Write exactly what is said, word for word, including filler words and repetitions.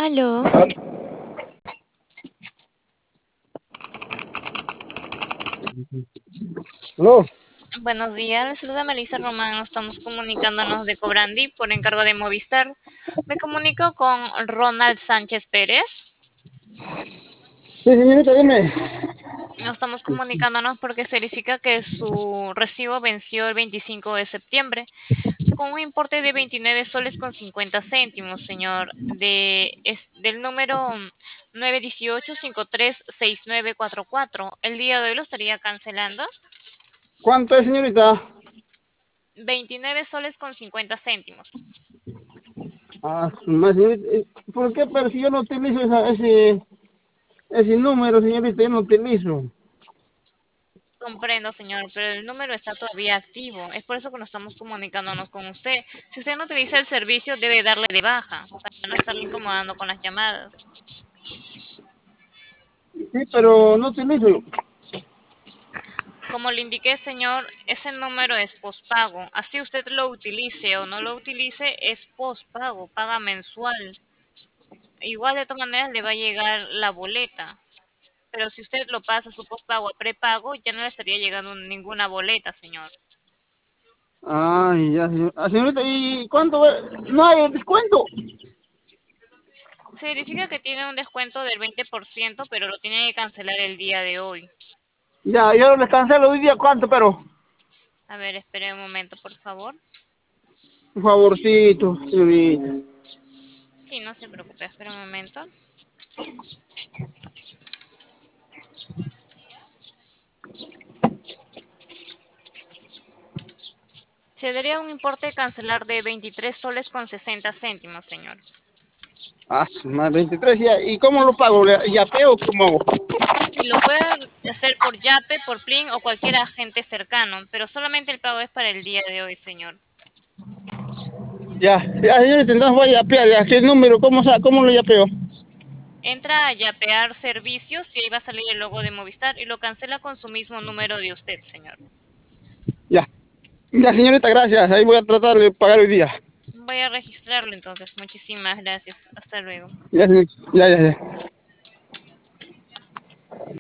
Aló, No, buenos días. Les saluda Melissa Román. Estamos comunicándonos de Cobrandi por encargo de Movistar. Me comunico con Ronald Sánchez Pérez. sí, señorita, dime. Nos estamos comunicándonos porque se verifica que su recibo venció el veinticinco de septiembre con un importe de veintinueve soles con cincuenta céntimos, señor, de, es, del número nueve uno ocho cinco tres seis nueve cuatro cuatro. El día de hoy lo estaría cancelando. ¿Cuánto es, señorita? Veintinueve soles con cincuenta céntimos. Ah, más, señorita, eh, ¿por qué? Pero si yo no utilizo esa- ese, ese número, señorita, yo no utilizo. Comprendo, señor, pero el número está todavía activo. Es por eso que nos estamos comunicándonos con usted. Si usted no utiliza el servicio, debe darle de baja para no estarle incomodando con las llamadas. Sí, pero no utilizo. Como le indiqué, señor, ese número es postpago. Así usted lo utilice o no lo utilice, es postpago, paga mensual. Igual de todas maneras le va a llegar la boleta. Pero si usted lo pasa su postpago a prepago, ya no le estaría llegando ninguna boleta, señor. Ay, ya, señor- ah, señorita, ¿y cuánto? va- No hay descuento. Se verifica que tiene un descuento del veinte por ciento, pero lo tiene que cancelar el día de hoy. Ya, yo les cancelo hoy día, ¿cuánto? Pero, A ver, espere un momento, por favor. un favorcito, señorita. Sí, no se preocupe, espere un momento. Se daría un importe de cancelar de veintitrés soles con sesenta céntimos, señor. Ah, más veintitrés, ya. ¿Y cómo lo pago? ¿Le- ¿Ya pego? ¿Cómo hago? Si lo puede hacer por Yape, por Plin o cualquier agente cercano, pero solamente el pago es para el día de hoy, señor. Ya, ya, señorita, entonces voy a yapear, ya. ¿Qué número? ¿Cómo, sa- cómo lo yapeo? Entra a Yapear Servicios y ahí va a salir el logo de Movistar y lo cancela con su mismo número de usted, señor. Ya, ya, señorita, gracias. Ahí voy a tratar de pagar hoy día. Voy a registrarlo entonces. Muchísimas gracias. Hasta luego. Ya, señor- ya, ya, ya.